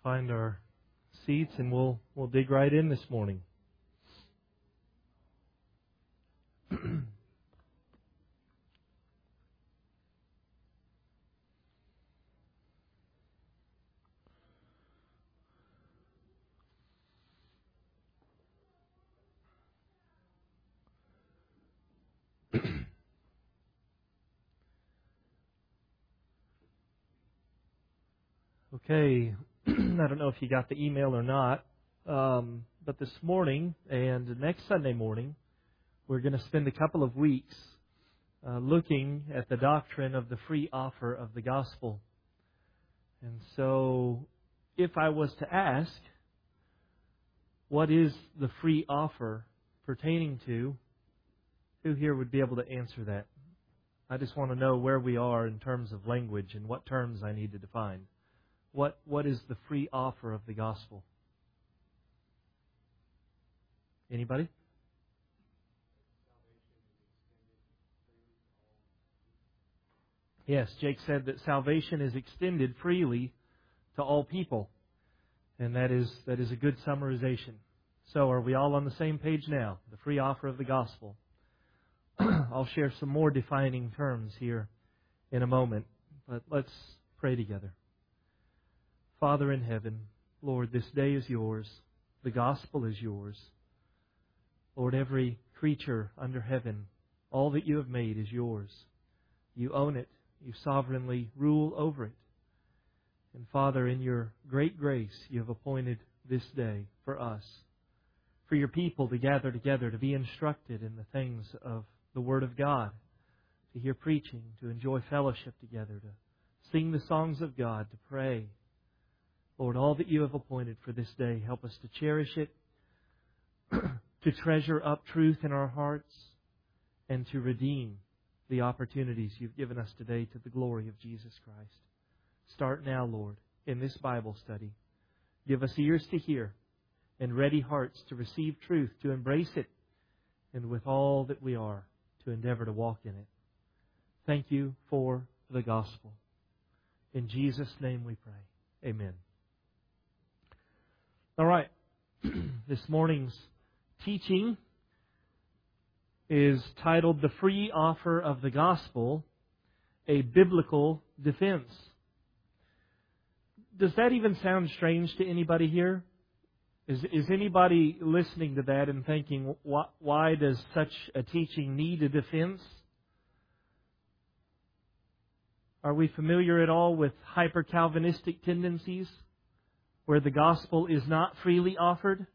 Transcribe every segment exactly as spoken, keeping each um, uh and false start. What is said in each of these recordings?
find our seats and we'll we'll dig right in this morning. Okay, I don't know if you got the email or not, um, but this morning and next Sunday morning, we're going to spend a couple of weeks uh, looking at the doctrine of the free offer of the gospel. And so, if I was to ask, what is the free offer pertaining to, who here would be able to answer that? I just want to know where we are in terms of language and what terms I need to define. What what is the free offer of the gospel? Anybody? Yes, Jake said that salvation is extended freely to all people. And that is that is a good summarization. So are we all on the same page now? The free offer of the gospel. I'll share some more defining terms here in a moment. But let's pray together. Father in heaven, Lord, this day is yours. The gospel is yours. Lord, every creature under heaven, all that you have made is yours. You own it. You sovereignly rule over it. And Father, in your great grace, you have appointed this day for us, for your people to gather together, to be instructed in the things of the Word of God, to hear preaching, to enjoy fellowship together, to sing the songs of God, to pray. Lord, all that you have appointed for this day, help us to cherish it, to treasure up truth in our hearts, and to redeem the opportunities you've given us today to the glory of Jesus Christ. Start now, Lord, in this Bible study. Give us ears to hear and ready hearts to receive truth, to embrace it, and with all that we are, to endeavor to walk in it. Thank you for the gospel. In Jesus' name we pray. Amen. All right, this morning's teaching is titled The Free Offer of the Gospel, a Biblical Defense. Does that even sound strange to anybody here? Is, is anybody listening to that and thinking, why, why does such a teaching need a defense? Are we familiar at all with hyper-Calvinistic tendencies, where the gospel is not freely offered?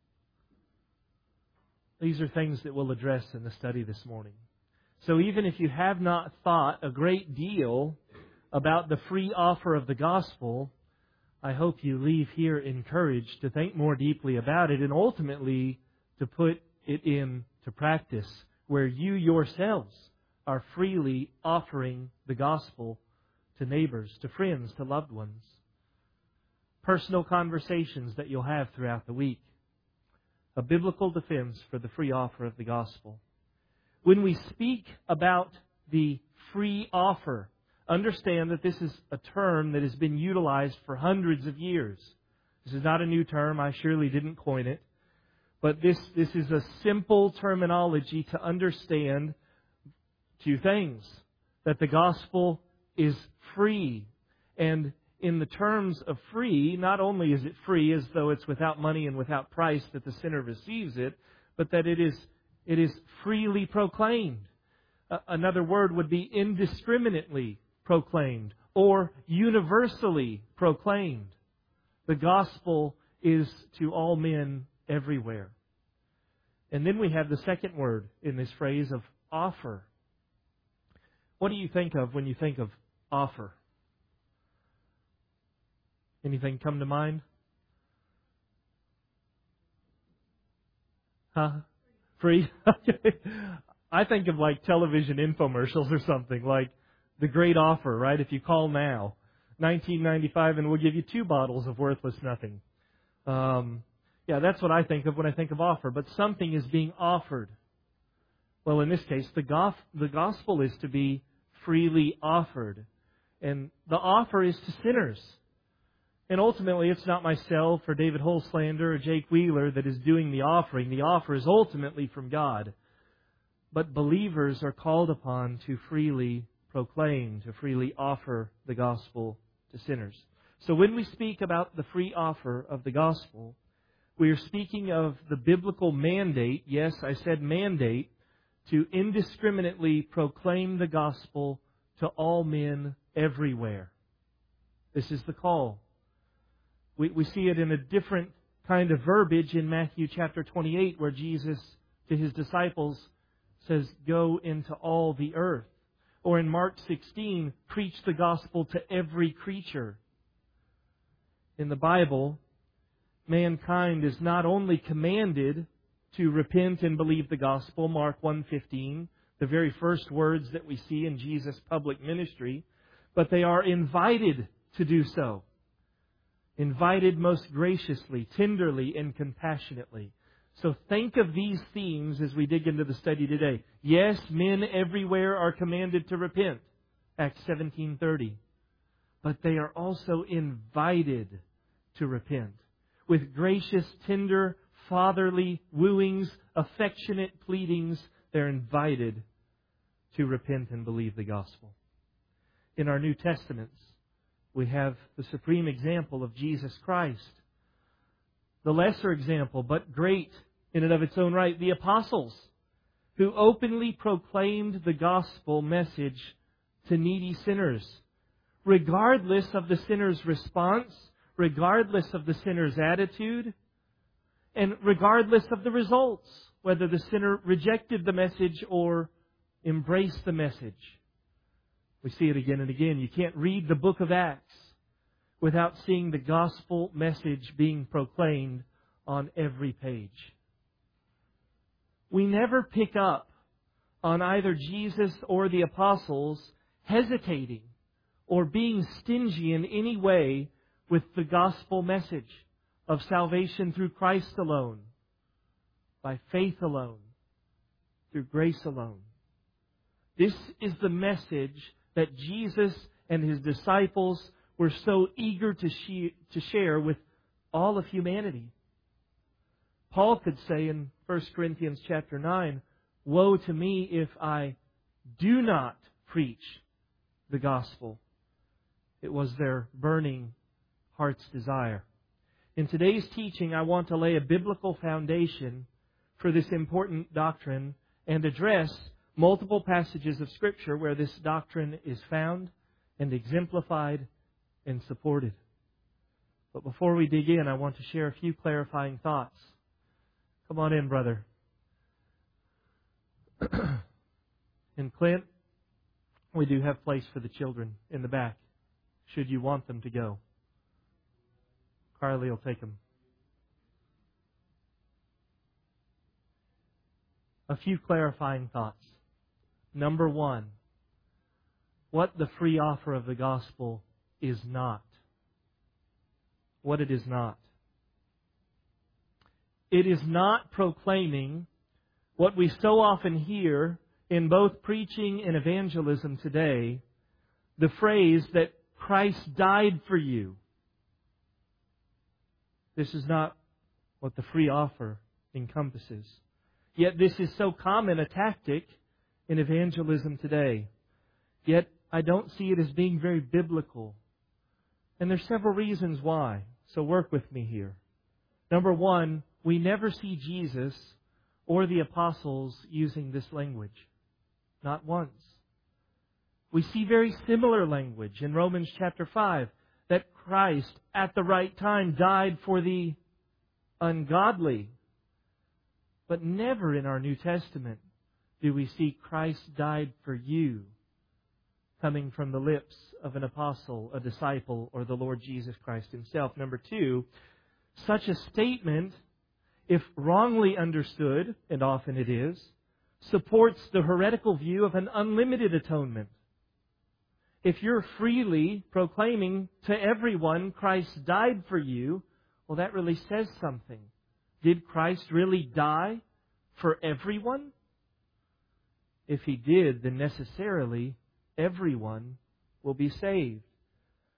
These are things that we'll address in the study this morning. So even if you have not thought a great deal about the free offer of the gospel, I hope you leave here encouraged to think more deeply about it and ultimately to put it into practice, where you yourselves are freely offering the gospel to neighbors, to friends, to loved ones. Personal conversations that you'll have throughout the week. A biblical defense for the free offer of the gospel. When we speak about the free offer, understand that this is a term that has been utilized for hundreds of years. This is not a new term. I surely didn't coin it. But this, this is a simple terminology to understand two things. That the gospel is free. And in the terms of free, not only is it free as though it's without money and without price that the sinner receives it, but that it is it is freely proclaimed. Uh, another word would be indiscriminately proclaimed or universally proclaimed. The gospel is to all men everywhere. And then we have the second word in this phrase of offer. What do you think of when you think of offer? Anything come to mind? Huh? Free? I think of like television infomercials or something, like the great offer, right? If you call now, nineteen ninety-five, and we'll give you two bottles of worthless nothing. Um, yeah, that's what I think of when I think of offer. But something is being offered. Well, in this case, the, gof- the gospel is to be freely offered. And the offer is to sinners. And ultimately, it's not myself or David Holslander or Jake Wheeler that is doing the offering. The offer is ultimately from God. But believers are called upon to freely proclaim, to freely offer the gospel to sinners. So when we speak about the free offer of the gospel, we are speaking of the biblical mandate, yes, I said mandate, to indiscriminately proclaim the gospel to all men everywhere. This is the call. We, we see it in a different kind of verbiage in Matthew chapter twenty-eight, where Jesus to His disciples says, "Go into all the earth." Or in Mark sixteen, "Preach the gospel to every creature." In the Bible, mankind is not only commanded to repent and believe the gospel, Mark one fifteen, the very first words that we see in Jesus' public ministry, but they are invited to do so. Invited most graciously, tenderly, and compassionately. So think of these themes as we dig into the study today. Yes, men everywhere are commanded to repent, Acts seventeen thirty. But they are also invited to repent. With gracious, tender, fatherly wooings, affectionate pleadings, they're invited to repent and believe the gospel. In our New Testaments, we have the supreme example of Jesus Christ. The lesser example, but great in and of its own right, the apostles, who openly proclaimed the gospel message to needy sinners, regardless of the sinner's response, regardless of the sinner's attitude, and regardless of the results, whether the sinner rejected the message or embraced the message. We see it again and again. You can't read the book of Acts without seeing the gospel message being proclaimed on every page. We never pick up on either Jesus or the apostles hesitating or being stingy in any way with the gospel message of salvation through Christ alone, by faith alone, through grace alone. This is the message that Jesus and His disciples were so eager to she- to share with all of humanity. Paul could say in First Corinthians chapter nine, "Woe to me if I do not preach the gospel." It was their burning heart's desire. In today's teaching, I want to lay a biblical foundation for this important doctrine and address multiple passages of Scripture where this doctrine is found and exemplified and supported. But before we dig in, I want to share a few clarifying thoughts. Come on in, brother. And Clint, we do have place for the children in the back, should you want them to go. Carly will take them. A few clarifying thoughts. Number one, what the free offer of the gospel is not. What it is not. It is not proclaiming what we so often hear in both preaching and evangelism today, the phrase that Christ died for you. This is not what the free offer encompasses. Yet this is so common a tactic in evangelism today. Yet I don't see it as being very biblical. And there's several reasons why. So work with me here. Number one, we never see Jesus or the apostles using this language. Not once. We see very similar language in Romans chapter five, that Christ at the right time died for the ungodly. But never in our New Testament do we see Christ died for you coming from the lips of an apostle, a disciple, or the Lord Jesus Christ Himself. Number two, such a statement, if wrongly understood, and often it is, supports the heretical view of an unlimited atonement. If you're freely proclaiming to everyone Christ died for you, well, that really says something. Did Christ really die for everyone? If He did, then necessarily everyone will be saved.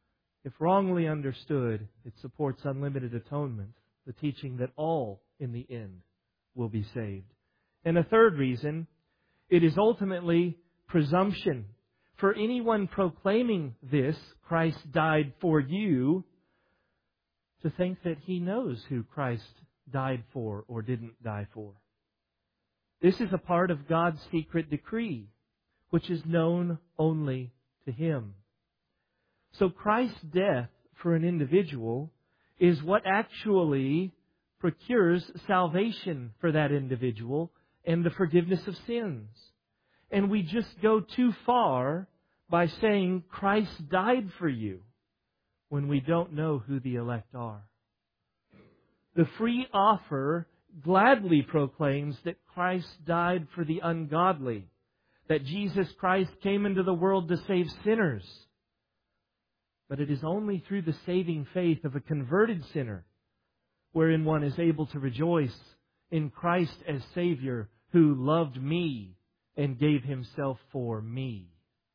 If wrongly understood, it supports unlimited atonement, the teaching that all, in the end, will be saved. And a third reason, it is ultimately presumption. For anyone proclaiming this, Christ died for you, to think that he knows who Christ died for or didn't die for. This is a part of God's secret decree, which is known only to Him. So Christ's death for an individual is what actually procures salvation for that individual and the forgiveness of sins. And we just go too far by saying Christ died for you when we don't know who the elect are. The free offer gladly proclaims that Christ died for the ungodly, that Jesus Christ came into the world to save sinners. But it is only through the saving faith of a converted sinner wherein one is able to rejoice in Christ as Savior, who loved me and gave Himself for me.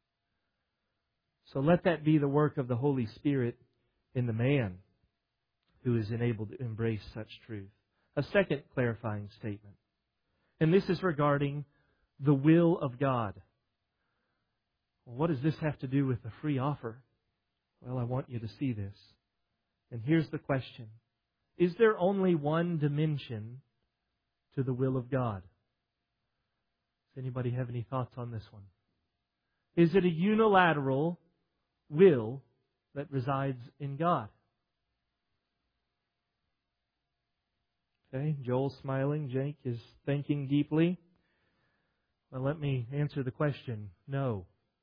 So let that be the work of the Holy Spirit in the man who is enabled to embrace such truth. A second clarifying statement, and this is regarding the will of God. Well, what does this have to do with the free offer? Well, I want you to see this. And here's the question. Is there only one dimension to the will of God? Does anybody have any thoughts on this one? Is it a unilateral will that resides in God? Okay, Joel's smiling. Jake is thinking deeply. Well, let me answer the question. No.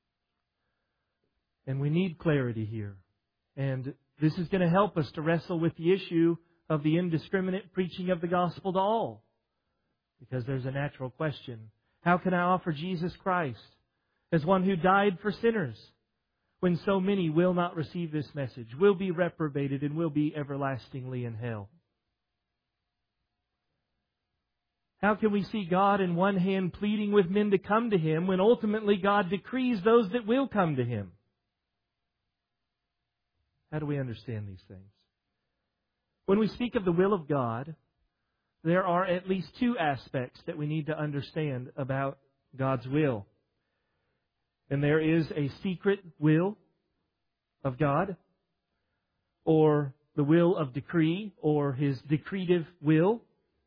And we need clarity here. And this is going to help us to wrestle with the issue of the indiscriminate preaching of the gospel to all. Because there's a natural question. How can I offer Jesus Christ as one who died for sinners when so many will not receive this message, will be reprobated, and will be everlastingly in hell? How can we see God in one hand pleading with men to come to Him when ultimately God decrees those that will come to Him? How do we understand these things? When we speak of the will of God, there are at least two aspects that we need to understand about God's will. And there is a secret will of God, or the will of decree, or His decretive will.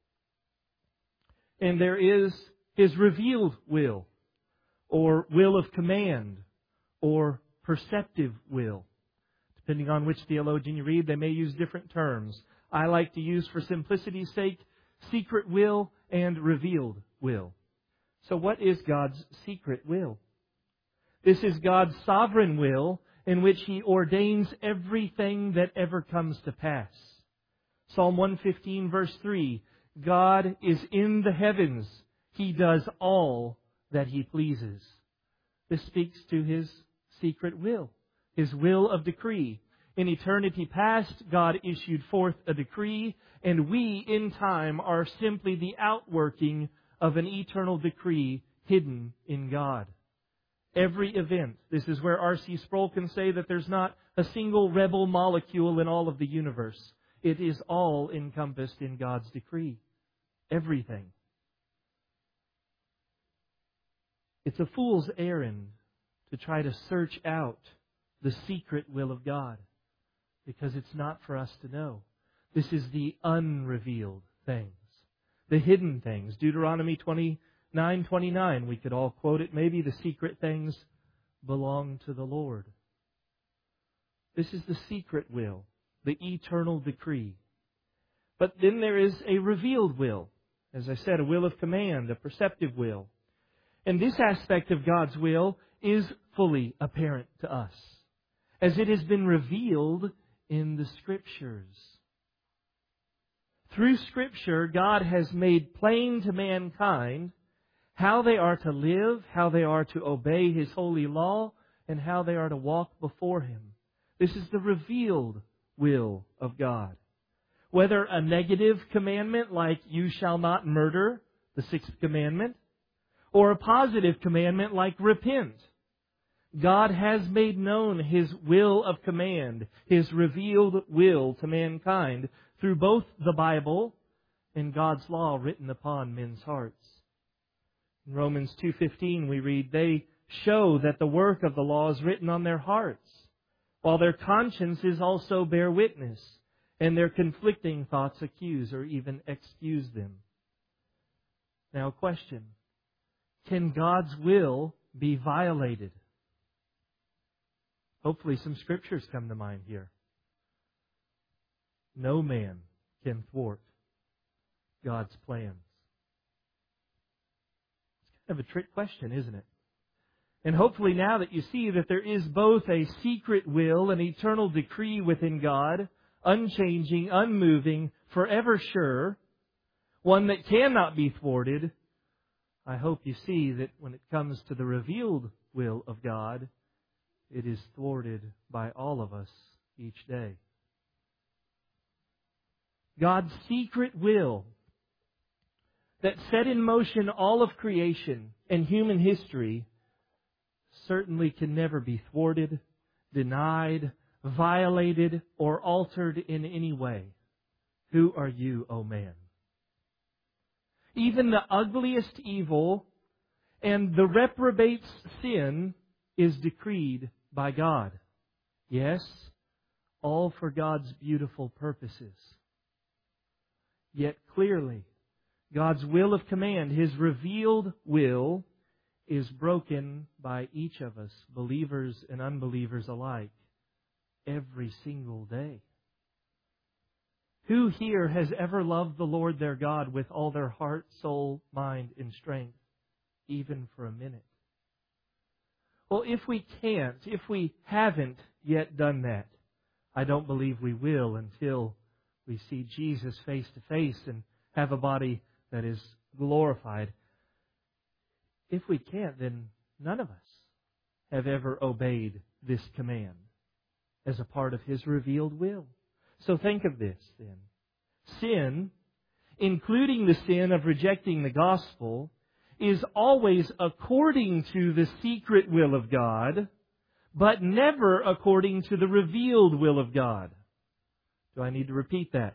And there is His revealed will, or will of command, or perceptive will. Depending on which theologian you read, they may use different terms. I like to use, for simplicity's sake, secret will and revealed will. So what is God's secret will? This is God's sovereign will in which He ordains everything that ever comes to pass. Psalm one fifteen verse three, God is in the heavens. He does all that He pleases. This speaks to His secret will, His will of decree. In eternity past, God issued forth a decree, and we, in time, are simply the outworking of an eternal decree hidden in God. Every event, this is where R C Sproul can say that there's not a single rebel molecule in all of the universe. It is all encompassed in God's decree. Everything. It's a fool's errand to try to search out the secret will of God, because it's not for us to know. This is the unrevealed things, the hidden things. Deuteronomy twenty-nine twenty-nine, we could all quote it. Maybe the secret things belong to the Lord. This is the secret will, the eternal decree. But then there is a revealed will. As I said, a will of command, a perceptive will. And this aspect of God's will is fully apparent to us, as it has been revealed in the Scriptures. Through Scripture, God has made plain to mankind how they are to live, how they are to obey His holy law, and how they are to walk before Him. This is the revealed will of God. Whether a negative commandment like you shall not murder, the sixth commandment, or a positive commandment like repent. God has made known His will of command, His revealed will to mankind through both the Bible and God's law written upon men's hearts. In Romans two fifteen we read, "They show that the work of the law is written on their hearts, while their consciences also bear witness, and their conflicting thoughts accuse or even excuse them." Now, question. Can God's will be violated? Hopefully some scriptures come to mind here. No man can thwart God's plans. It's kind of a trick question, isn't it? And hopefully now that you see that there is both a secret will and eternal decree within God, unchanging, unmoving, forever sure, one that cannot be thwarted, I hope you see that when it comes to the revealed will of God, it is thwarted by all of us each day. God's secret will that set in motion all of creation and human history certainly can never be thwarted, denied, violated, or altered in any way. Who are you, O man? Even the ugliest evil and the reprobate's sin is decreed by God. Yes, all for God's beautiful purposes. Yet clearly, God's will of command, His revealed will, is broken by each of us, believers and unbelievers alike, every single day. Who here has ever loved the Lord their God with all their heart, soul, mind, and strength, even for a minute? Well, if we can't, if we haven't yet done that, I don't believe we will until we see Jesus face to face and have a body that is glorified. If we can't, then none of us have ever obeyed this command as a part of His revealed will. So think of this then. Sin, including the sin of rejecting the gospel, is always according to the secret will of God, but never according to the revealed will of God. Do I need to repeat that?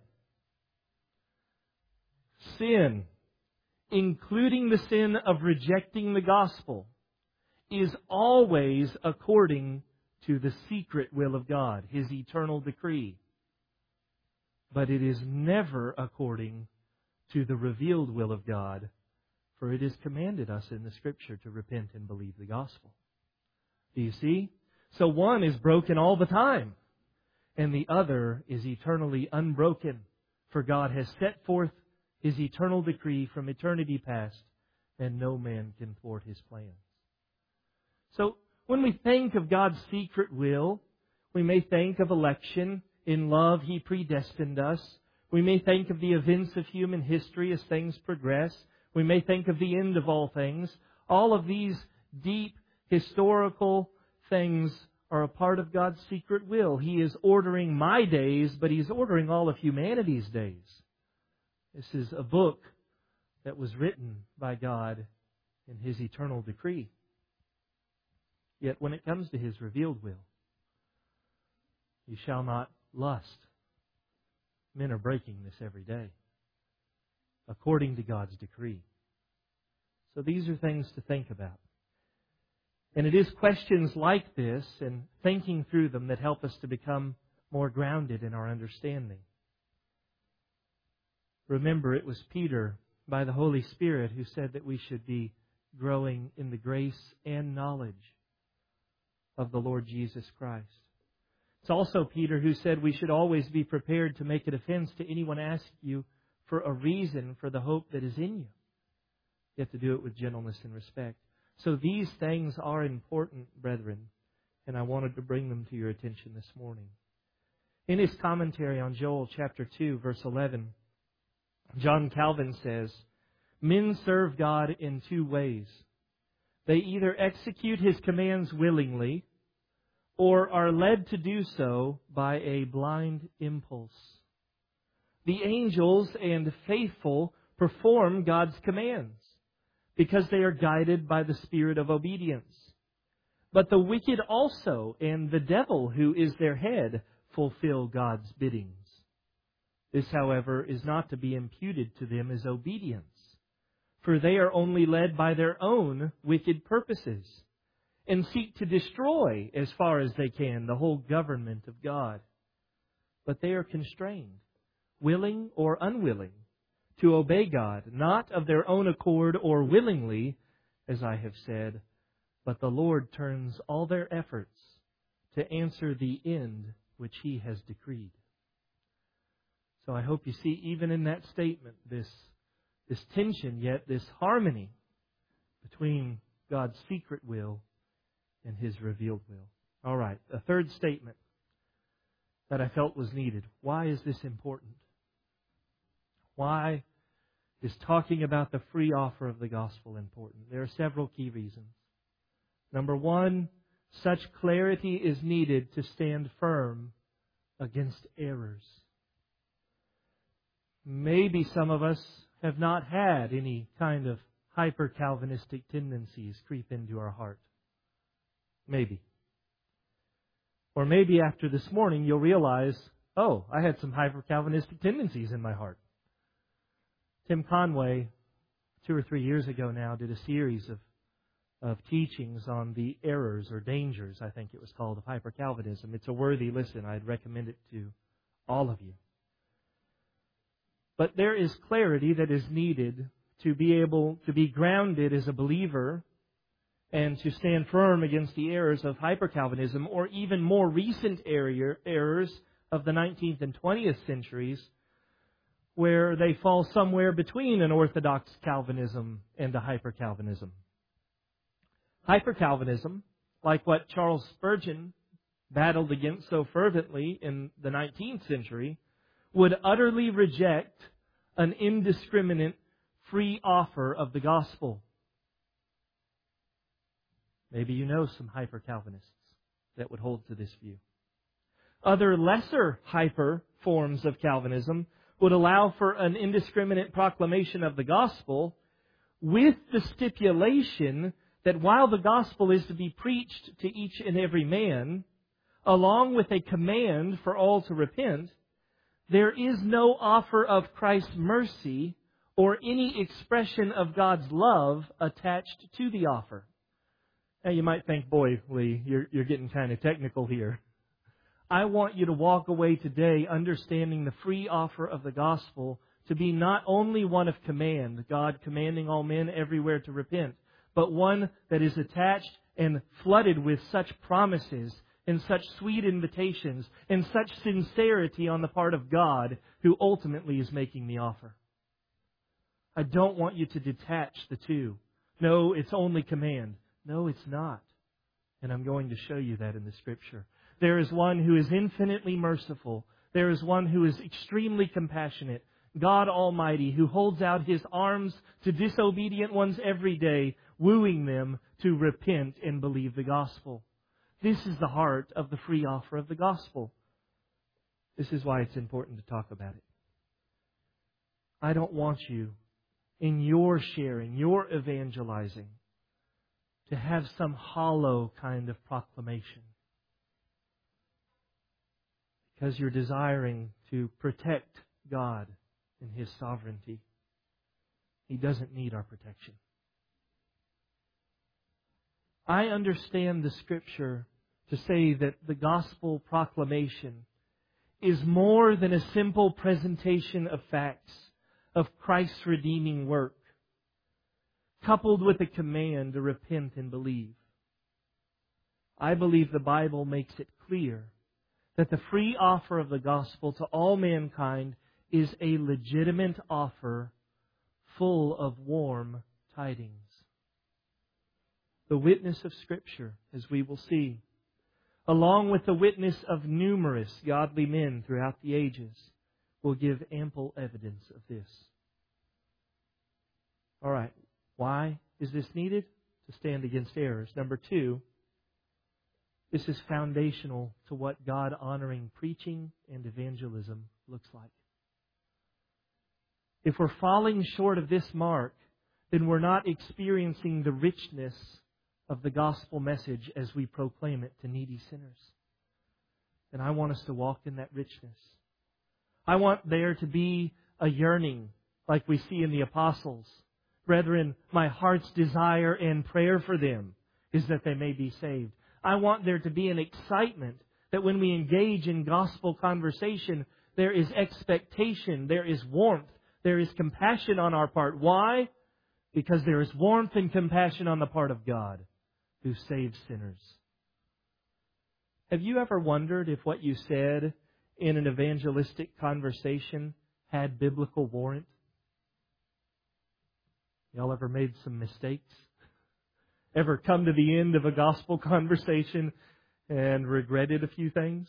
Sin, including the sin of rejecting the gospel, is always according to the secret will of God, His eternal decree. But it is never according to the revealed will of God, for it is commanded us in the Scripture to repent and believe the gospel. Do you see? So one is broken all the time, and the other is eternally unbroken, for God has set forth His eternal decree from eternity past, and no man can thwart His plans. So when we think of God's secret will, we may think of election. In love, He predestined us. We may think of the events of human history as things progress. We may think of the end of all things. All of these deep historical things are a part of God's secret will. He is ordering my days, but He's ordering all of humanity's days. This is a book that was written by God in His eternal decree. Yet when it comes to His revealed will, you shall not lust. Men are breaking this every day, according to God's decree. So these are things to think about. And it is questions like this and thinking through them that help us to become more grounded in our understanding. Remember, it was Peter, by the Holy Spirit, who said that we should be growing in the grace and knowledge of the Lord Jesus Christ. It's also Peter who said we should always be prepared to make a defense to anyone asking you for a reason for the hope that is in you. You have to do it with gentleness and respect. So these things are important, brethren, and I wanted to bring them to your attention this morning. In his commentary on Joel chapter two, verse eleven, John Calvin says, "Men serve God in two ways. They either execute His commands willingly, or are led to do so by a blind impulse. The angels and faithful perform God's commands because they are guided by the spirit of obedience. But the wicked also, and the devil who is their head, fulfill God's biddings. This, however, is not to be imputed to them as obedience, for they are only led by their own wicked purposes, and seek to destroy, as far as they can, the whole government of God. But they are constrained, willing or unwilling, to obey God, not of their own accord or willingly, as I have said, but the Lord turns all their efforts to answer the end which He has decreed. So I hope you see, even in that statement, this, this tension, yet this harmony between God's secret will and His revealed will. All right, a third statement that I felt was needed. Why is this important? Why is talking about the free offer of the gospel important? There are several key reasons. Number one, such clarity is needed to stand firm against errors. Maybe some of us have not had any kind of hyper-Calvinistic tendencies creep into our heart. Maybe. Or maybe after this morning you'll realize, oh, I had some hyper-Calvinistic tendencies in my heart. Tim Conway, two or three years ago now, did a series of, of teachings on the errors or dangers, I think it was called, of hyper-Calvinism. It's a worthy listen. I'd recommend it to all of you. But there is clarity that is needed to be able to be grounded as a believer and to stand firm against the errors of hyper-Calvinism, or even more recent errors of the nineteenth and twentieth centuries, where they fall somewhere between an Orthodox Calvinism and a hyper-Calvinism. Hyper-Calvinism, like what Charles Spurgeon battled against so fervently in the nineteenth century, would utterly reject an indiscriminate free offer of the gospel. Maybe you know some hyper-Calvinists that would hold to this view. Other lesser hyper forms of Calvinism would allow for an indiscriminate proclamation of the gospel, with the stipulation that while the gospel is to be preached to each and every man, along with a command for all to repent, there is no offer of Christ's mercy or any expression of God's love attached to the offer. Now you might think, boy, Lee, you're, you're getting kind of technical here. I want you to walk away today understanding the free offer of the gospel to be not only one of command, God commanding all men everywhere to repent, but one that is attached and flooded with such promises and such sweet invitations and such sincerity on the part of God, who ultimately is making the offer. I don't want you to detach the two. No, it's only command. No, it's not. And I'm going to show you that in the Scripture. There is one who is infinitely merciful. There is one who is extremely compassionate. God Almighty, who holds out His arms to disobedient ones every day, wooing them to repent and believe the gospel. This is the heart of the free offer of the gospel. This is why it's important to talk about it. I don't want you, in your sharing, your evangelizing, to have some hollow kind of proclamation, because you're desiring to protect God in His sovereignty. He doesn't need our protection. I understand the Scripture to say that the gospel proclamation is more than a simple presentation of facts of Christ's redeeming work, coupled with a command to repent and believe. I believe the Bible makes it clear that the free offer of the gospel to all mankind is a legitimate offer full of warm tidings. The witness of Scripture, as we will see, along with the witness of numerous godly men throughout the ages, will give ample evidence of this. All right, why is this needed? To stand against errors. Number two, this is foundational to what God-honoring preaching and evangelism looks like. If we're falling short of this mark, then we're not experiencing the richness of the gospel message as we proclaim it to needy sinners. And I want us to walk in that richness. I want there to be a yearning like we see in the apostles. Brethren, my heart's desire and prayer for them is that they may be saved. I want there to be an excitement that when we engage in gospel conversation, there is expectation, there is warmth, there is compassion on our part. Why? Because there is warmth and compassion on the part of God who saves sinners. Have you ever wondered if what you said in an evangelistic conversation had biblical warrant? Y'all ever made some mistakes? Ever come to the end of a gospel conversation and regretted a few things?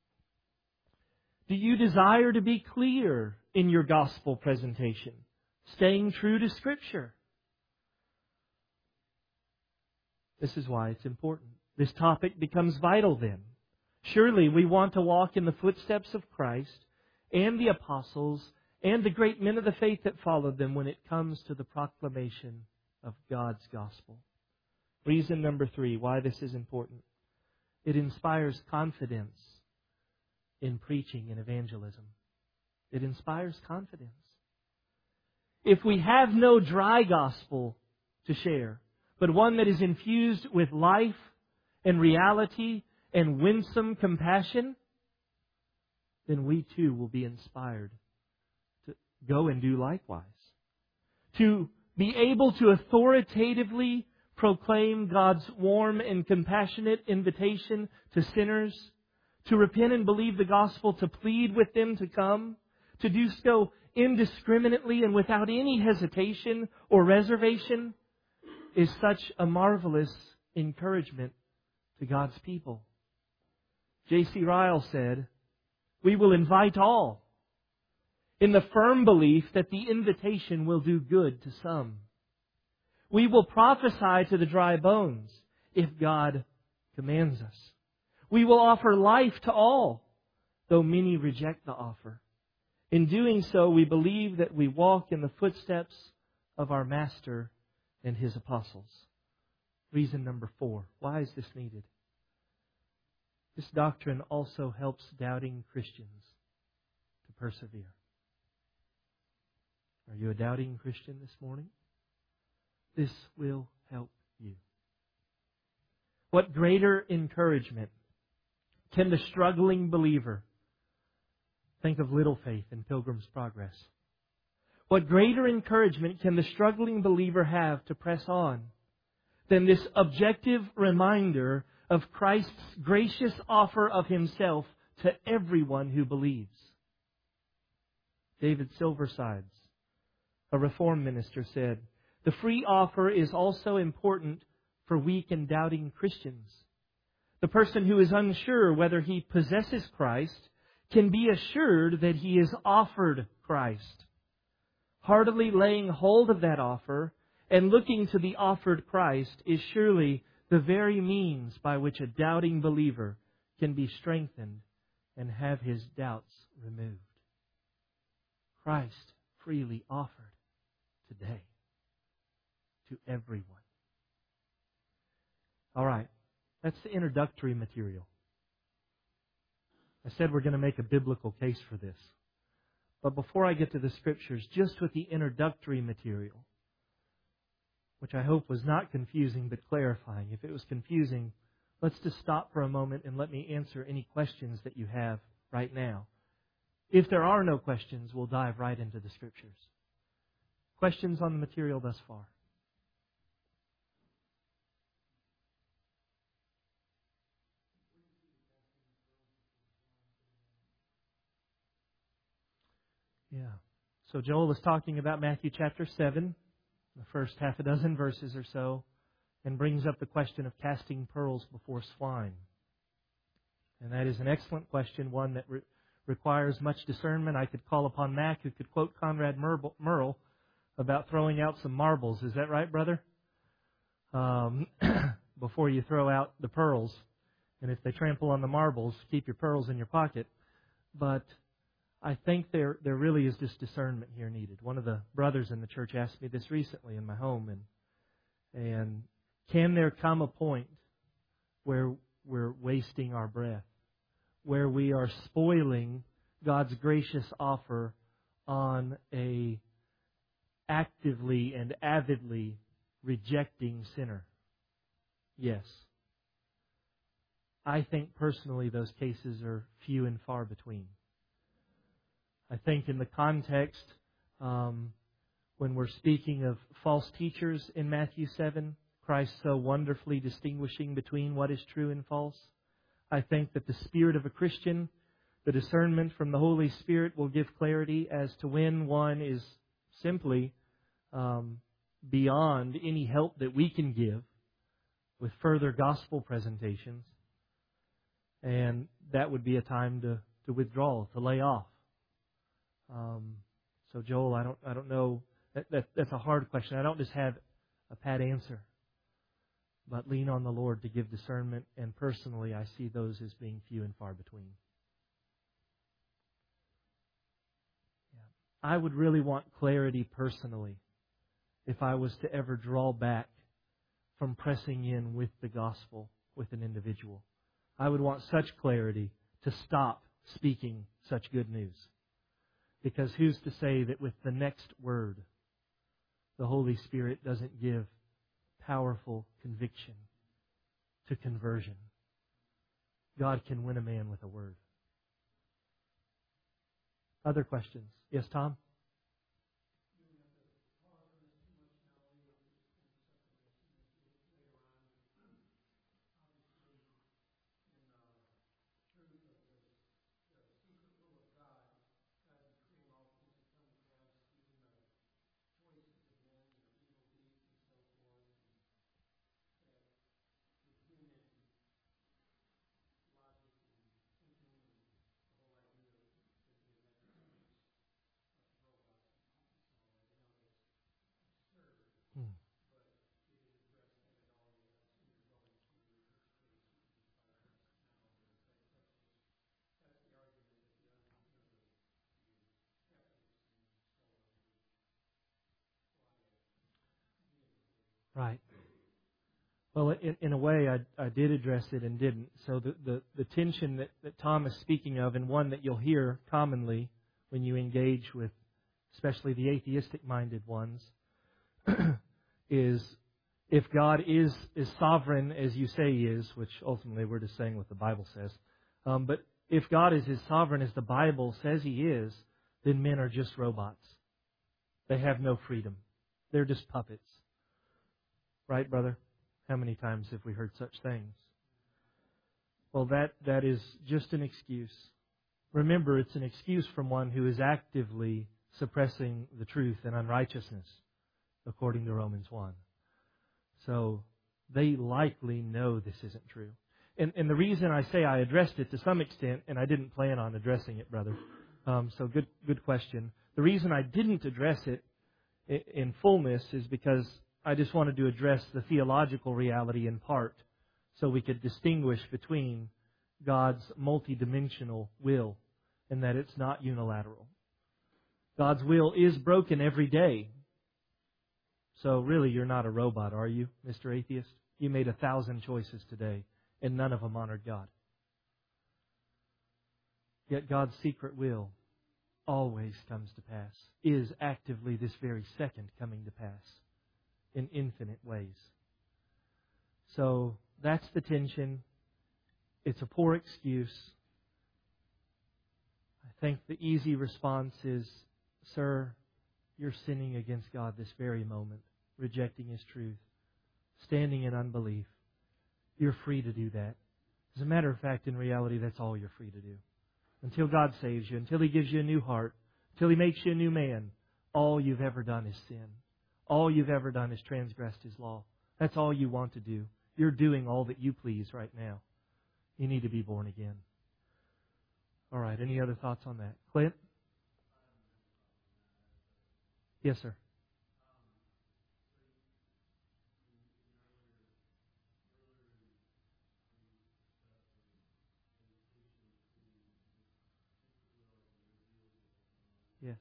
Do you desire to be clear in your gospel presentation, staying true to Scripture? This is why it's important. This topic becomes vital then. Surely we want to walk in the footsteps of Christ and the apostles and the great men of the faith that followed them when it comes to the proclamation of God's gospel. Reason number three, why this is important. It inspires confidence in preaching and evangelism. It inspires confidence. If we have no dry gospel to share, but one that is infused with life and reality and winsome compassion, then we too will be inspired to go and do likewise. To be able to authoritatively proclaim God's warm and compassionate invitation to sinners, to repent and believe the gospel, to plead with them to come, to do so indiscriminately and without any hesitation or reservation, is such a marvelous encouragement to God's people. J C Ryle said, "We will invite all in the firm belief that the invitation will do good to some. We will prophesy to the dry bones if God commands us. We will offer life to all, though many reject the offer. In doing so, we believe that we walk in the footsteps of our Master and His apostles." Reason number four. Why is this needed? This doctrine also helps doubting Christians to persevere. Are you a doubting Christian this morning? This will help you. What greater encouragement can the struggling believer, think of Little Faith in Pilgrim's Progress. What greater encouragement can the struggling believer have to press on than this objective reminder of Christ's gracious offer of Himself to everyone who believes? David Silversides, a Reformed minister, said, "The free offer is also important for weak and doubting Christians. The person who is unsure whether he possesses Christ can be assured that he is offered Christ. Heartily laying hold of that offer and looking to the offered Christ is surely the very means by which a doubting believer can be strengthened and have his doubts removed." Christ freely offered today to everyone. All right, that's the introductory material. I said we're going to make a biblical case for this. But before I get to the Scriptures, just with the introductory material, which I hope was not confusing but clarifying. If it was confusing, let's just stop for a moment and let me answer any questions that you have right now. If there are no questions, we'll dive right into the Scriptures. Questions on the material thus far? Yeah. So Joel is talking about Matthew chapter seven, the first half a dozen verses or so, and brings up the question of casting pearls before swine. And that is an excellent question, one that re- requires much discernment. I could call upon Mac, who could quote Conrad Merle about throwing out some marbles. Is that right, brother? Um, before you throw out the pearls. And if they trample on the marbles, keep your pearls in your pocket. But I think there there really is just discernment here needed. One of the brothers in the church asked me this recently in my home, and and Can there come a point where we're wasting our breath, where we are spoiling God's gracious offer on a actively and avidly rejecting sinner? Yes. I think personally those cases are few and far between. I think in the context, um, when we're speaking of false teachers in Matthew seven, Christ so wonderfully distinguishing between what is true and false, I think that the spirit of a Christian, the discernment from the Holy Spirit, will give clarity as to when one is simply um, beyond any help that we can give with further gospel presentations. And that would be a time to, to withdraw, to lay off. Um, so, Joel, I don't, I don't know. That, that, that's a hard question. I don't just have a pat answer, but lean on the Lord to give discernment. And personally, I see those as being few and far between. Yeah. I would really want clarity personally if I was to ever draw back from pressing in with the gospel with an individual. I would want such clarity to stop speaking such good news. Because who's to say that with the next word, the Holy Spirit doesn't give powerful conviction to conversion? God can win a man with a word. Other questions? Yes, Tom? Right. Well, in, in a way, I, I did address it and didn't. So the, the, the tension that, that Tom is speaking of, and one that you'll hear commonly when you engage with especially the atheistic-minded ones, is if God is as sovereign as you say He is, which ultimately we're just saying what the Bible says, um, but if God is as sovereign as the Bible says He is, then men are just robots. They have no freedom. They're just puppets. Right, brother? How many times have we heard such things? Well, that, that is just an excuse. Remember, it's an excuse from one who is actively suppressing the truth and unrighteousness, according to Romans one. So, they likely know this isn't true. And, and the reason I say I addressed it to some extent, and I didn't plan on addressing it, brother, um, so good, good question. The reason I didn't address it in fullness is because I just wanted to address the theological reality in part so we could distinguish between God's multidimensional will and that it's not unilateral. God's will is broken every day. So really, you're not a robot, are you, Mister Atheist? You made a thousand choices today, and none of them honored God. Yet God's secret will always comes to pass, is actively this very second coming to pass in infinite ways. So that's the tension. It's a poor excuse. I think the easy response is, sir, you're sinning against God this very moment, rejecting His truth, standing in unbelief. You're free to do that. As a matter of fact, in reality, that's all you're free to do. Until God saves you, until He gives you a new heart, until He makes you a new man, all you've ever done is sin. All you've ever done is transgressed His law. That's all you want to do. You're doing all that you please right now. You need to be born again. All right, any other thoughts on that? Clint? Yes, sir. Yes.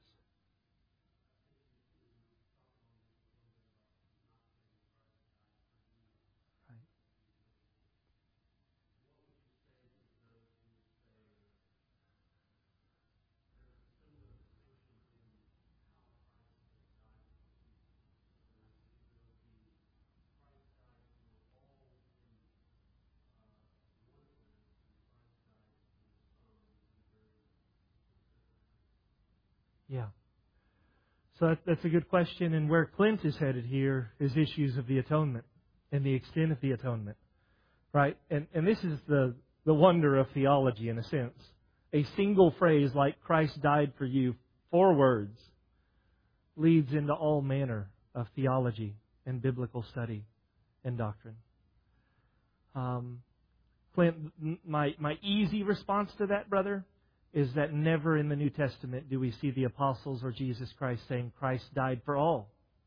Yeah. So that, that's a good question. And where Clint is headed here is issues of the atonement and the extent of the atonement. Right? And and this is the, the wonder of theology in a sense. A single phrase like Christ died for you, four words, leads into all manner of theology and biblical study and doctrine. Um, Clint, my, my easy response to that, brother, is that never in the New Testament do we see the apostles or Jesus Christ saying Christ died for all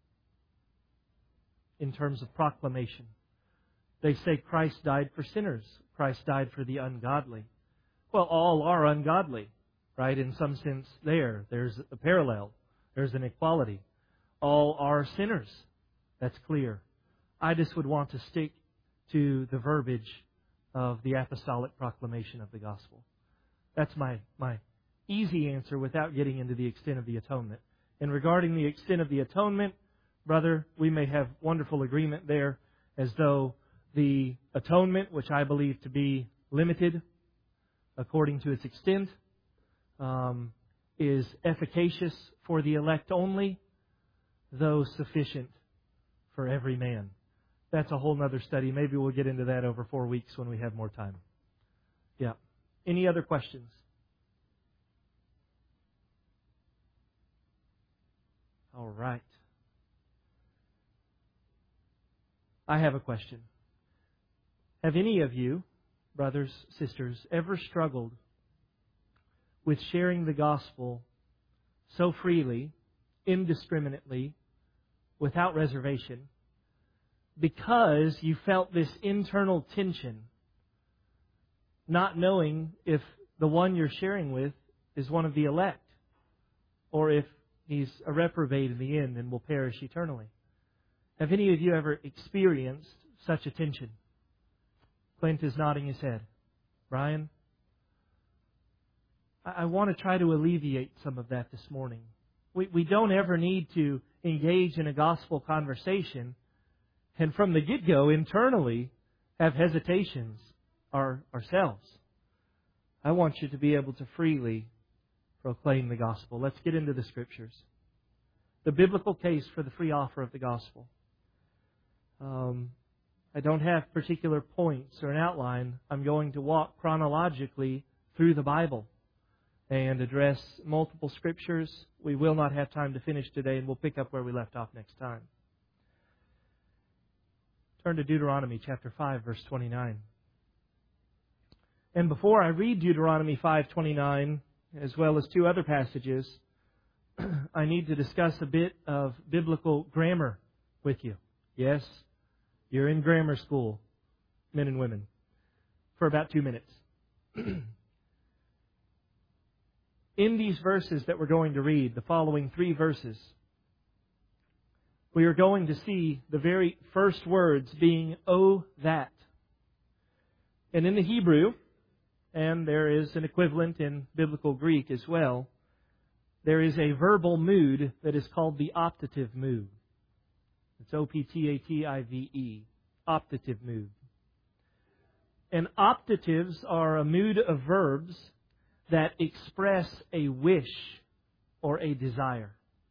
in terms of proclamation. They say Christ died for sinners. Christ died for the ungodly. Well, all are ungodly, right? In some sense there. There's a parallel. There's an equality. All are sinners. That's clear. I just would want to stick to the verbiage of the apostolic proclamation of the gospel. That's my, my easy answer without getting into the extent of the atonement. And regarding the extent of the atonement, brother, we may have wonderful agreement there as though the atonement, which I believe to be limited according to its extent, um, is efficacious for the elect only, though sufficient for every man. That's a whole other study. Maybe we'll get into that over four weeks when we have more time. Yeah. Any other questions? All right. I have a question. Have any of you, brothers, sisters, ever struggled with sharing the gospel so freely, indiscriminately, without reservation, because you felt this internal tension, not knowing if the one you're sharing with is one of the elect, or if he's a reprobate in the end and will perish eternally? Have any of you ever experienced such a tension? Clint is nodding his head. Brian? I, I want to try to alleviate some of that this morning. We, we don't ever need to engage in a gospel conversation and from the get-go internally have hesitations our, ourselves. I want you to be able to freely proclaim the gospel. Let's get into the Scriptures. The biblical case for the free offer of the gospel. Um, I don't have particular points or an outline. I'm going to walk chronologically through the Bible and address multiple Scriptures. We will not have time to finish today, and we'll pick up where we left off next time. Turn to Deuteronomy chapter five, verse twenty-nine. And before I read Deuteronomy five twenty-nine, as well as two other passages, I need to discuss a bit of biblical grammar with you. Yes, you're in grammar school, men and women, for about two minutes. In these verses that we're going to read, the following three verses, we are going to see the very first words being, "oh, that." And in the Hebrew, and there is an equivalent in biblical Greek as well, there is a verbal mood that is called the optative mood. It's O P T A T I V E, optative mood. And optatives are a mood of verbs that express a wish or a desire.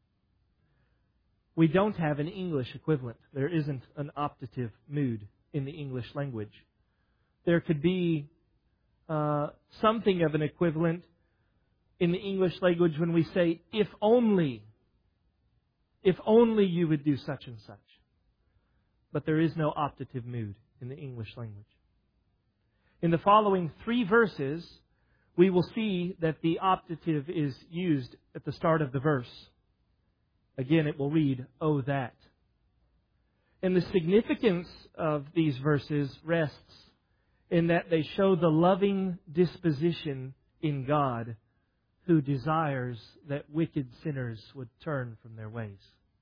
We don't have an English equivalent. There isn't an optative mood in the English language. There could be uh, something of an equivalent in the English language when we say, if only, if only you would do such and such. But there is no optative mood in the English language. In the following three verses, we will see that the optative is used at the start of the verse. Again, it will read, "oh, that." And the significance of these verses rests in that they show the loving disposition in God who desires that wicked sinners would turn from their ways.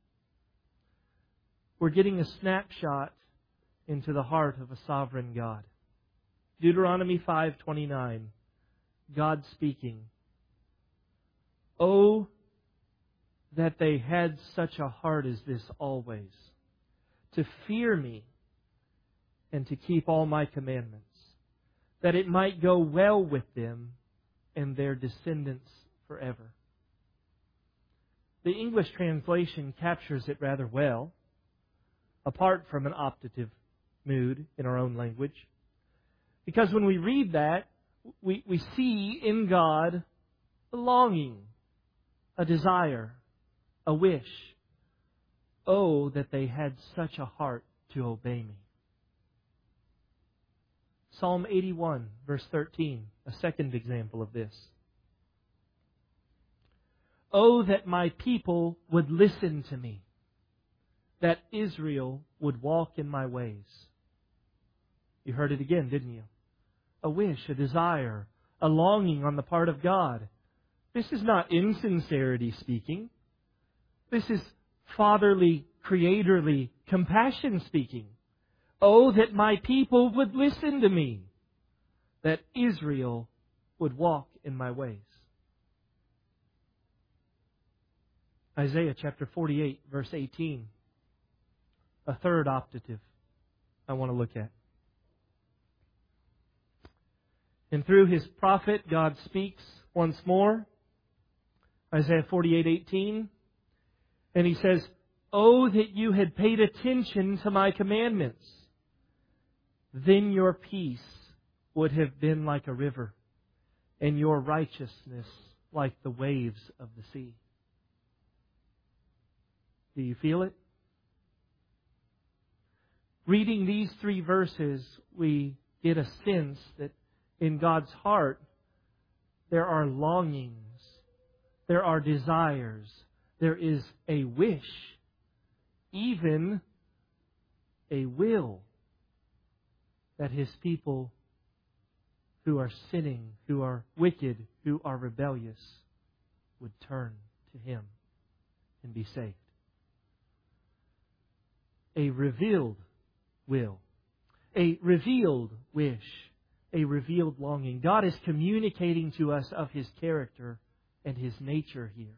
We're getting a snapshot into the heart of a sovereign God. Deuteronomy five twenty-nine, God speaking, "Oh, that they had such a heart as this always, to fear me and to keep all my commandments, that it might go well with them and their descendants forever." The English translation captures it rather well, apart from an optative mood in our own language. Because when we read that, we, we see in God a longing, a desire, a wish. Oh, that they had such a heart to obey me. Psalm eighty-one, verse thirteen, a second example of this. Oh, that my people would listen to me, that Israel would walk in my ways. You heard it again, didn't you? A wish, a desire, a longing on the part of God. This is not insincerity speaking. This is fatherly, creatorly compassion speaking. Oh, that my people would listen to me, that Israel would walk in my ways. Isaiah chapter forty-eight, verse eighteen. A third optative I want to look at. And through His prophet, God speaks once more. Isaiah forty-eight, eighteen. And He says, Oh, that you had paid attention to my commandments. Then your peace would have been like a river, and your righteousness like the waves of the sea. Do you feel it? Reading these three verses, we get a sense that in God's heart, there are longings, there are desires, there is a wish, even a will that His people who are sinning, who are wicked, who are rebellious, would turn to Him and be saved. A revealed will, a revealed wish, a revealed longing. God is communicating to us of His character and His nature here.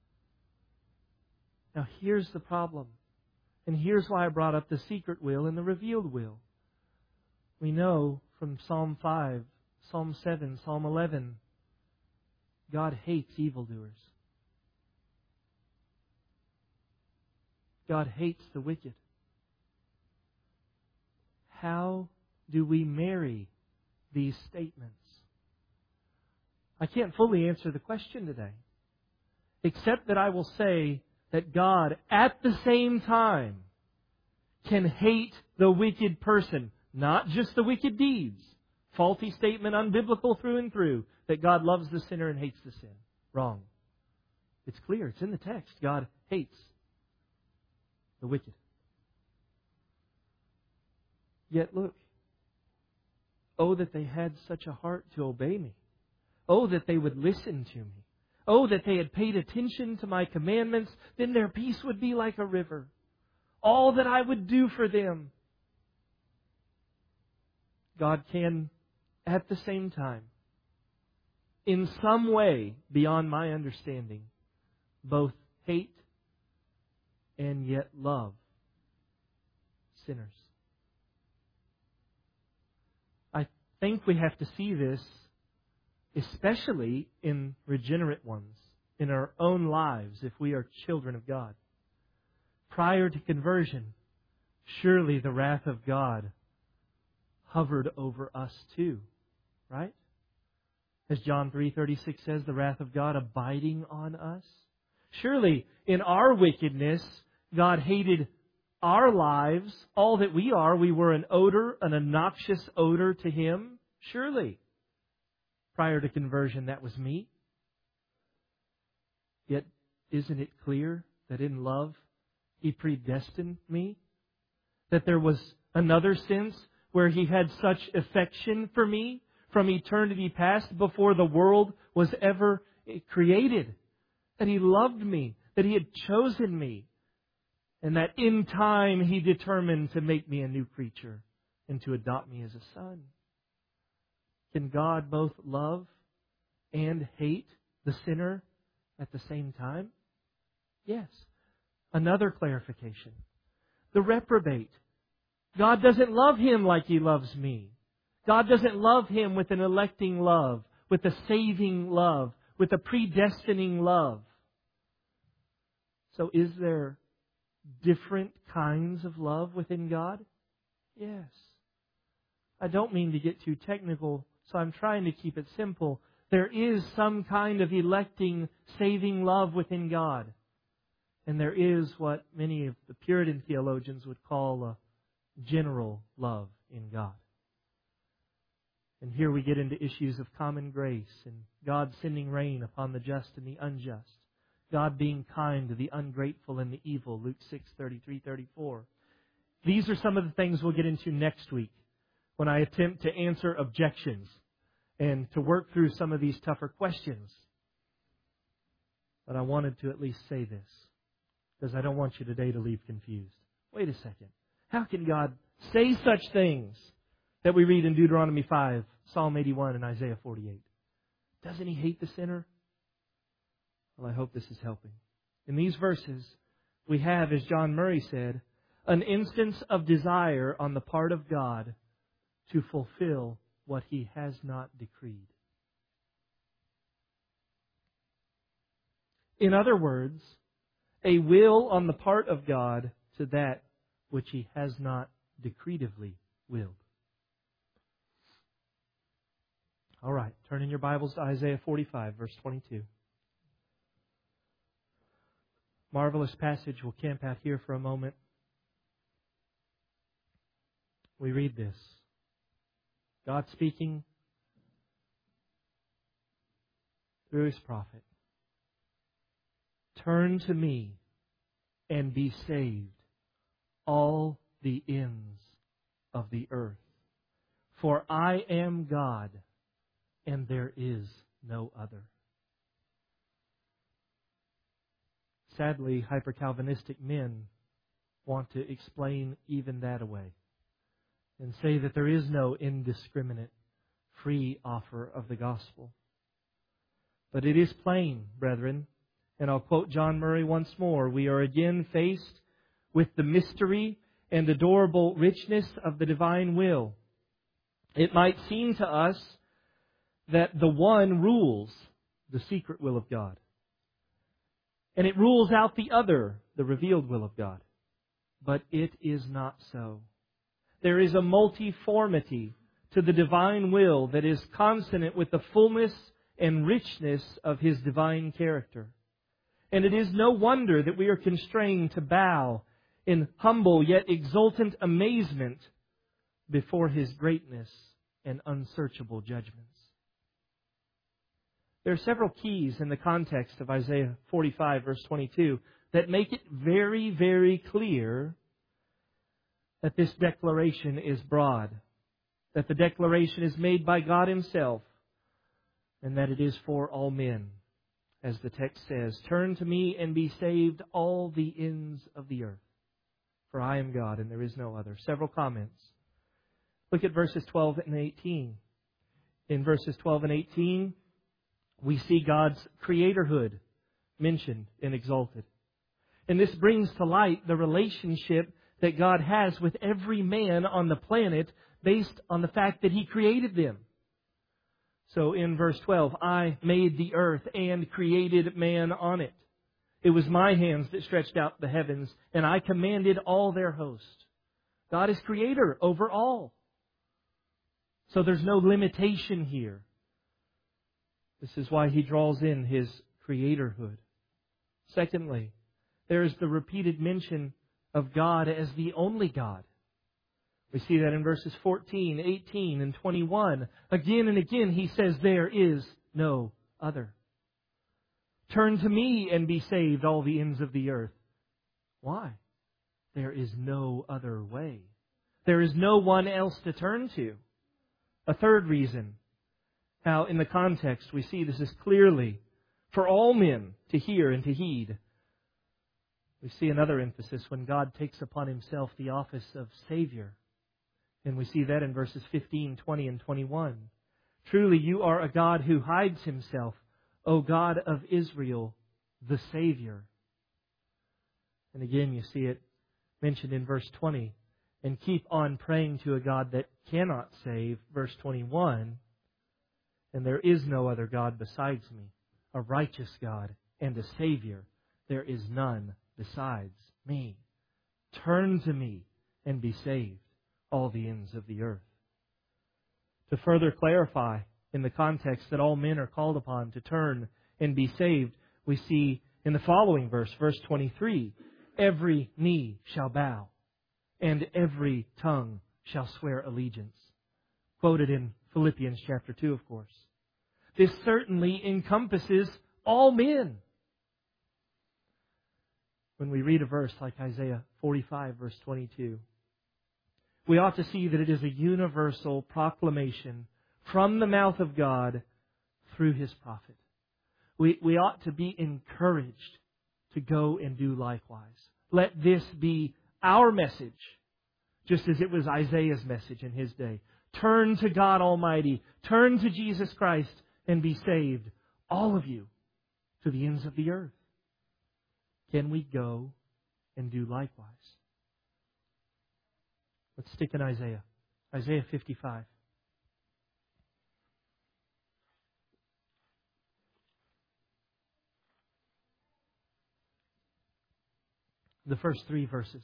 Now here's the problem. And here's why I brought up the secret will and the revealed will. We know from Psalm five, Psalm seven, Psalm eleven, God hates evildoers. God hates the wicked. How do we marry these statements? I can't fully answer the question today, except that I will say that God, at the same time, can hate the wicked person, not just the wicked deeds. Faulty statement, unbiblical through and through, that God loves the sinner and hates the sin. Wrong. It's clear. It's in the text. God hates the wicked. Yet look, oh, that they had such a heart to obey me. Oh, that they would listen to me. Oh, that they had paid attention to my commandments. Then their peace would be like a river. All that I would do for them. God can, at the same time, in some way beyond my understanding, both hate and yet love sinners. I think we have to see this especially in regenerate ones, in our own lives, if we are children of God. Prior to conversion, surely the wrath of God hovered over us too, right? As John three thirty-six says, the wrath of God abiding on us. Surely in our wickedness, God hated our lives, all that we are. We were an odor, an obnoxious odor to Him. Surely, prior to conversion, that was me. Yet, isn't it clear that in love, He predestined me? That there was another sense where He had such affection for me from eternity past, before the world was ever created. That He loved me, that He had chosen me, and that in time He determined to make me a new creature and to adopt me as a son. Can God both love and hate the sinner at the same time? Yes. Another clarification. The reprobate. God doesn't love him like He loves me. God doesn't love him with an electing love, with a saving love, with a predestining love. So is there different kinds of love within God? Yes. I don't mean to get too technical, so I'm trying to keep it simple. There is some kind of electing, saving love within God. And there is what many of the Puritan theologians would call a general love in God. And here we get into issues of common grace and God sending rain upon the just and the unjust. God being kind to the ungrateful and the evil, Luke six, thirty-three, thirty-four. These are some of the things we'll get into next week when I attempt to answer objections and to work through some of these tougher questions. But I wanted to at least say this, because I don't want you today to leave confused. Wait a second. How can God say such things that we read in Deuteronomy five, Psalm eighty-one, and Isaiah forty-eight? Doesn't He hate the sinner? Well, I hope this is helping. In these verses, we have, as John Murray said, an instance of desire on the part of God to fulfill what He has not decreed. In other words, a will on the part of God to that which He has not decretively willed. All right, turn in your Bibles to Isaiah forty-five, verse twenty-two. Marvelous passage. We'll camp out here for a moment. We read this. God speaking through His prophet. Turn to me and be saved, all the ends of the earth. For I am God, and there is no other. Sadly, hyper-Calvinistic men want to explain even that away and say that there is no indiscriminate, free offer of the gospel. But it is plain, brethren, and I'll quote John Murray once more, we are again faced with the mystery and adorable richness of the divine will. It might seem to us that the one rules the secret will of God. And it rules out the other, the revealed will of God. But it is not so. There is a multiformity to the divine will that is consonant with the fullness and richness of His divine character. And it is no wonder that we are constrained to bow in humble yet exultant amazement before His greatness and unsearchable judgments. There are several keys in the context of Isaiah forty-five, verse twenty-two, that make it very, very clear that this declaration is broad, that the declaration is made by God Himself, and that it is for all men. As the text says, turn to me and be saved, all the ends of the earth. For I am God, and there is no other. Several comments. Look at verses twelve and eighteen. In verses twelve and eighteen, we see God's creatorhood mentioned and exalted. And this brings to light the relationship that God has with every man on the planet based on the fact that He created them. So in verse twelve, I made the earth and created man on it. It was my hands that stretched out the heavens, and I commanded all their host. God is creator over all. So there's no limitation here. This is why He draws in His creatorhood. Secondly, there is the repeated mention of God as the only God. We see that in verses fourteen, eighteen, and twenty-one. Again and again He says, there is no other. Turn to me and be saved, all the ends of the earth. Why? There is no other way. There is no one else to turn to. A third reason, how in the context we see this is clearly for all men to hear and to heed. We see another emphasis when God takes upon Himself the office of Savior. And we see that in verses fifteen, twenty, and twenty-one. Truly you are a God who hides Himself, O God of Israel, the Savior. And again you see it mentioned in verse twenty. And keep on praying to a God that cannot save, verse twenty-one. And there is no other God besides me, a righteous God and a Savior. There is none besides me. Turn to me and be saved, all the ends of the earth. To further clarify in the context that all men are called upon to turn and be saved, we see in the following verse, verse twenty-three, every knee shall bow and every tongue shall swear allegiance. Quoted in Philippians chapter two, of course. This certainly encompasses all men. When we read a verse like Isaiah forty-five, verse twenty-two, we ought to see that it is a universal proclamation from the mouth of God through His prophet. We, we ought to be encouraged to go and do likewise. Let this be our message, just as it was Isaiah's message in his day. Turn to God Almighty. Turn to Jesus Christ and be saved, all of you, to the ends of the earth. Can we go and do likewise? Let's stick in Isaiah. Isaiah fifty-five. The first three verses.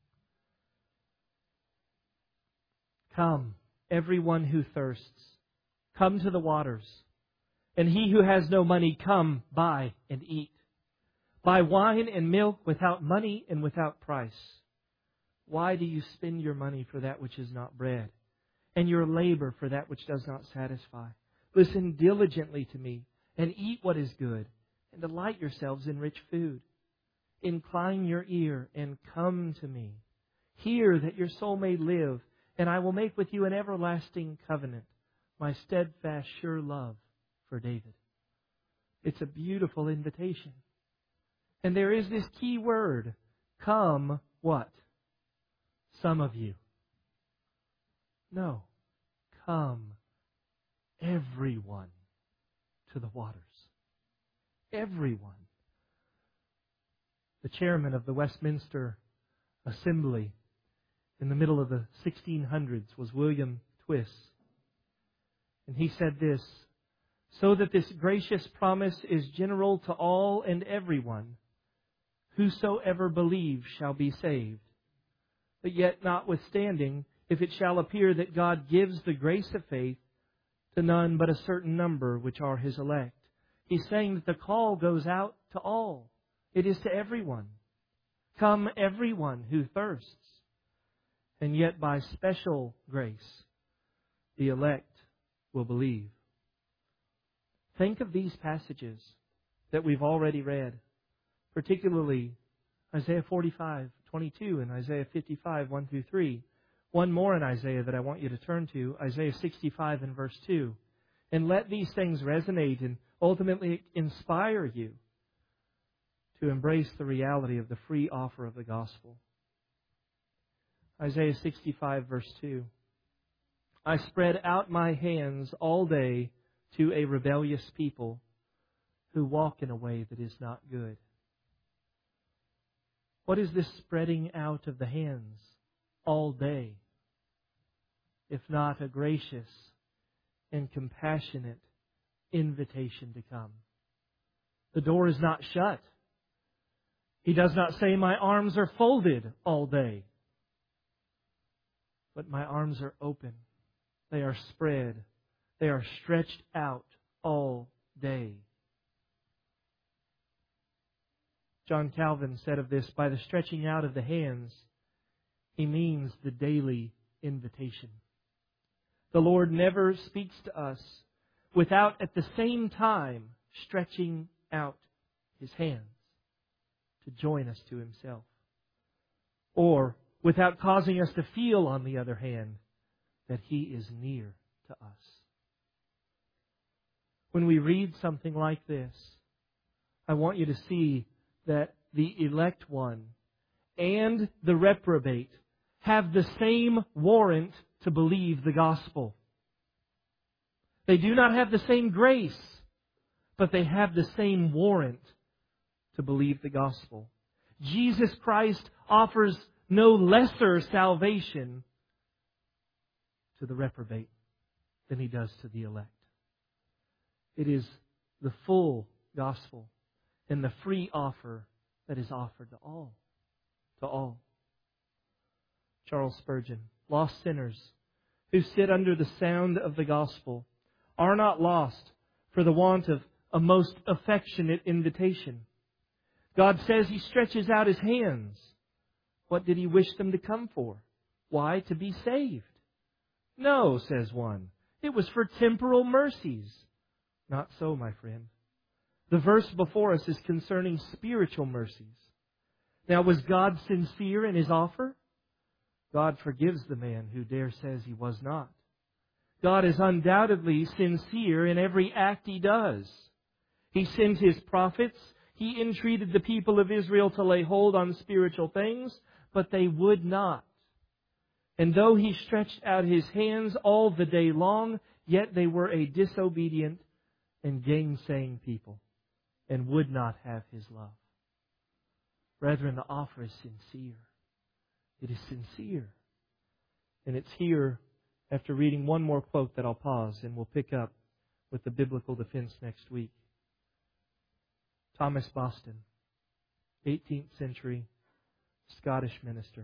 Come, everyone who thirsts, come to the waters. And he who has no money, come, buy and eat. Buy wine and milk without money and without price. Why do you spend your money for that which is not bread, and your labor for that which does not satisfy? Listen diligently to me, and eat what is good, and delight yourselves in rich food. Incline your ear and come to me. Hear that your soul may live, and I will make with you an everlasting covenant, my steadfast, sure love for David. It's a beautiful invitation. And there is this key word, come what? Some of you. No. Come, everyone, to the waters. Everyone. The chairman of the Westminster Assembly in the middle of the sixteen hundreds was William Twiss. And he said this, so that this gracious promise is general to all and everyone, whosoever believes shall be saved. But yet notwithstanding, if it shall appear that God gives the grace of faith to none but a certain number which are His elect. He's saying that the call goes out to all. It is to everyone. Come everyone who thirsts. And yet by special grace, the elect will believe. Think of these passages that we've already read, particularly Isaiah forty-five, twenty-two and Isaiah fifty-five, one through three. One more in Isaiah that I want you to turn to, Isaiah sixty-five and verse two. And let these things resonate and ultimately inspire you to embrace the reality of the free offer of the gospel. Isaiah sixty-five, verse two. I spread out my hands all day to a rebellious people who walk in a way that is not good. What is this spreading out of the hands all day, if not a gracious and compassionate invitation to come? The door is not shut. He does not say, my arms are folded all day. But my arms are open. They are spread. They are stretched out all day. John Calvin said of this, by the stretching out of the hands, he means the daily invitation. The Lord never speaks to us without at the same time stretching out His hands to join us to Himself. Or without causing us to feel, on the other hand, that He is near to us. When we read something like this, I want you to see that the elect one and the reprobate have the same warrant to believe the gospel. They do not have the same grace, but they have the same warrant to believe the gospel. Jesus Christ offers no lesser salvation to the reprobate than He does to the elect. It is the full gospel and the free offer that is offered to all. To all. Charles Spurgeon, lost sinners who sit under the sound of the gospel are not lost for the want of a most affectionate invitation. God says He stretches out His hands. What did He wish them to come for? Why? To be saved. No, says one. It was for temporal mercies. Not so, my friend. The verse before us is concerning spiritual mercies. Now, was God sincere in His offer? God forgives the man who dare says He was not. God is undoubtedly sincere in every act He does. He sent His prophets. He entreated the people of Israel to lay hold on spiritual things, but they would not. And though He stretched out His hands all the day long, yet they were a disobedient and gainsaying people and would not have His love. Brethren, the offer is sincere. It is sincere. And it's here, after reading one more quote, that I'll pause and we'll pick up with the biblical defense next week. Thomas Boston, eighteenth century Scottish minister.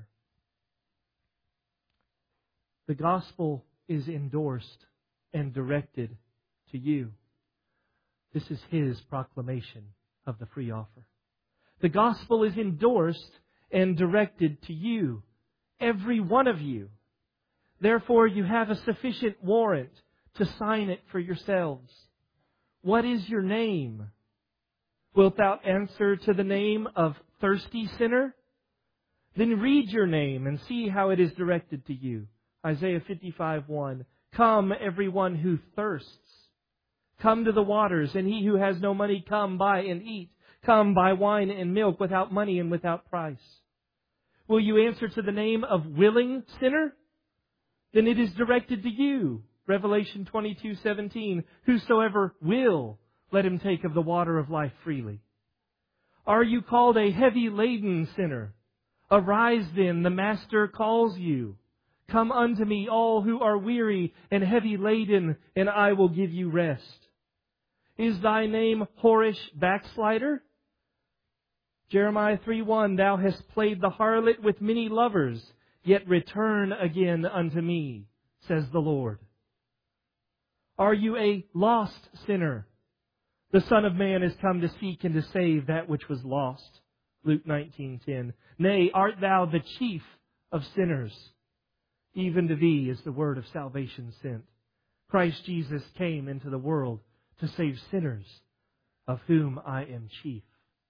The gospel is endorsed and directed to you. This is his proclamation of the free offer. The gospel is endorsed and directed to you, every one of you. Therefore, you have a sufficient warrant to sign it for yourselves. What is your name? Wilt thou answer to the name of thirsty sinner? Then read your name and see how it is directed to you. Isaiah fifty-five one. Come, everyone who thirsts. Come to the waters, and he who has no money, come buy and eat. Come buy wine and milk without money and without price. Will you answer to the name of willing sinner? Then it is directed to you. Revelation twenty-two seventeen. Whosoever will, let him take of the water of life freely. Are you called a heavy laden sinner? Arise then, the Master calls you. Come unto me, all who are weary and heavy laden, and I will give you rest. Is thy name whorish backslider? Jeremiah three one, thou hast played the harlot with many lovers, yet return again unto me, says the Lord. Are you a lost sinner? The Son of Man is come to seek and to save that which was lost. Luke nineteen ten. Nay, art thou the chief of sinners? Even to thee is the word of salvation sent. Christ Jesus came into the world to save sinners, of whom I am chief.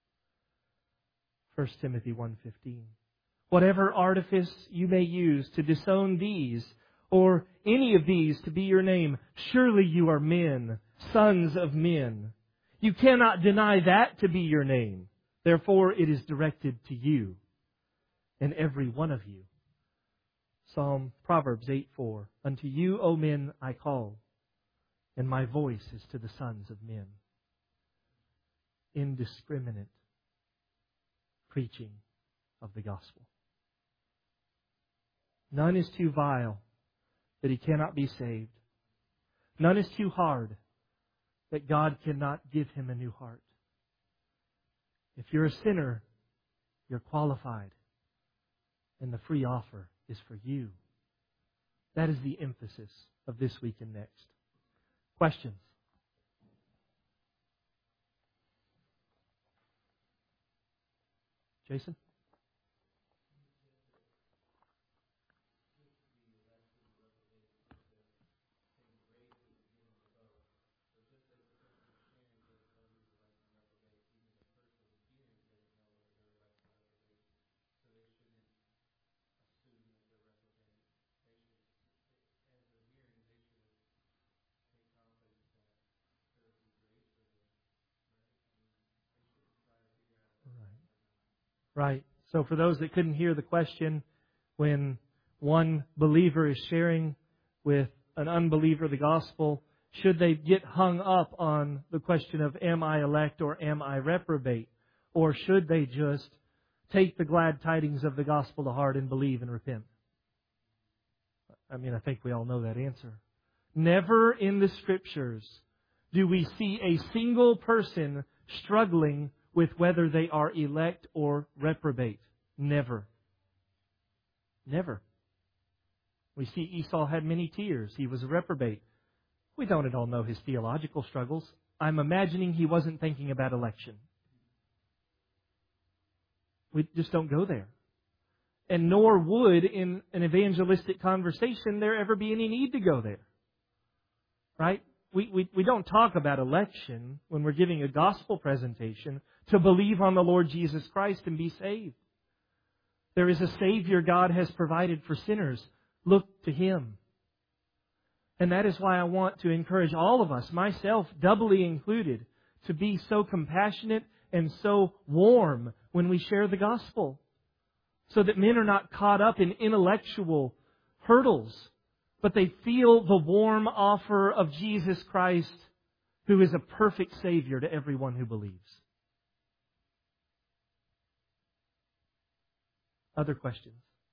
First Timothy one fifteen. Whatever artifice you may use to disown these, or any of these to be your name, surely you are men, sons of men. You cannot deny that to be your name. Therefore it is directed to you, and every one of you. Psalm, Proverbs eight four. Unto you, O men, I call, and my voice is to the sons of men. Indiscriminate preaching of the gospel. None is too vile that he cannot be saved. None is too hard that God cannot give him a new heart. If you're a sinner, you're qualified, and the free offer is for you. That is the emphasis of this week and next. Questions? Jason? Right. So for those that couldn't hear the question, when one believer is sharing with an unbeliever the gospel, should they get hung up on the question of am I elect or am I reprobate? Or should they just take the glad tidings of the gospel to heart and believe and repent? I mean, I think we all know that answer. Never in the Scriptures do we see a single person struggling with whether they are elect or reprobate. Never. Never. We see Esau had many tears. He was a reprobate. We don't at all know his theological struggles. I'm imagining he wasn't thinking about election. We just don't go there. And nor would, in an evangelistic conversation, there ever be any need to go there. Right? We, we, we don't talk about election when we're giving a gospel presentation to believe on the Lord Jesus Christ and be saved. There is a Savior God has provided for sinners. Look to Him. And that is why I want to encourage all of us, myself doubly included, to be so compassionate and so warm when we share the gospel, so that men are not caught up in intellectual hurdles, but they feel the warm offer of Jesus Christ, who is a perfect Savior to everyone who believes. Other questions?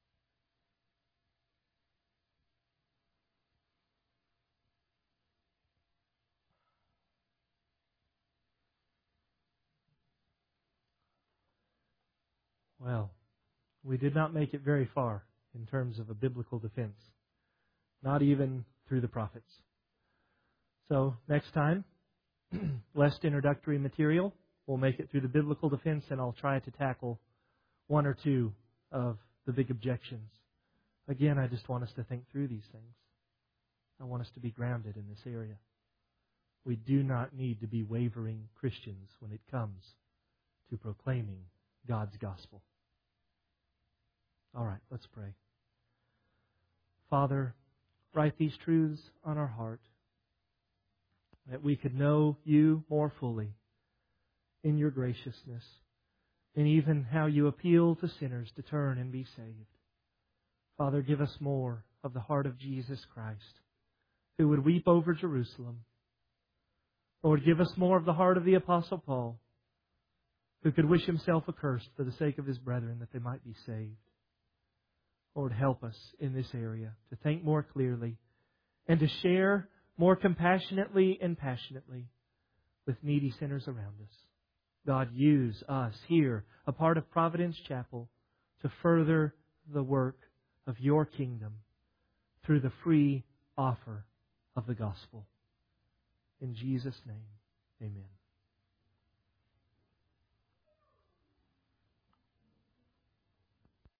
Well, we did not make it very far in terms of a biblical defense. Not even through the prophets. So, next time, less introductory material. We'll make it through the biblical defense, and I'll try to tackle one or two of the big objections. Again, I just want us to think through these things. I want us to be grounded in this area. We do not need to be wavering Christians when it comes to proclaiming God's gospel. All right, let's pray. Father, write these truths on our heart, that we could know You more fully in Your graciousness, and even how You appeal to sinners to turn and be saved. Father, give us more of the heart of Jesus Christ, who would weep over Jerusalem. Lord, give us more of the heart of the Apostle Paul, who could wish himself accursed for the sake of his brethren that they might be saved. Lord, help us in this area to think more clearly and to share more compassionately and passionately with needy sinners around us. God, use us here, a part of Providence Chapel, to further the work of Your kingdom through the free offer of the gospel. In Jesus' name, amen.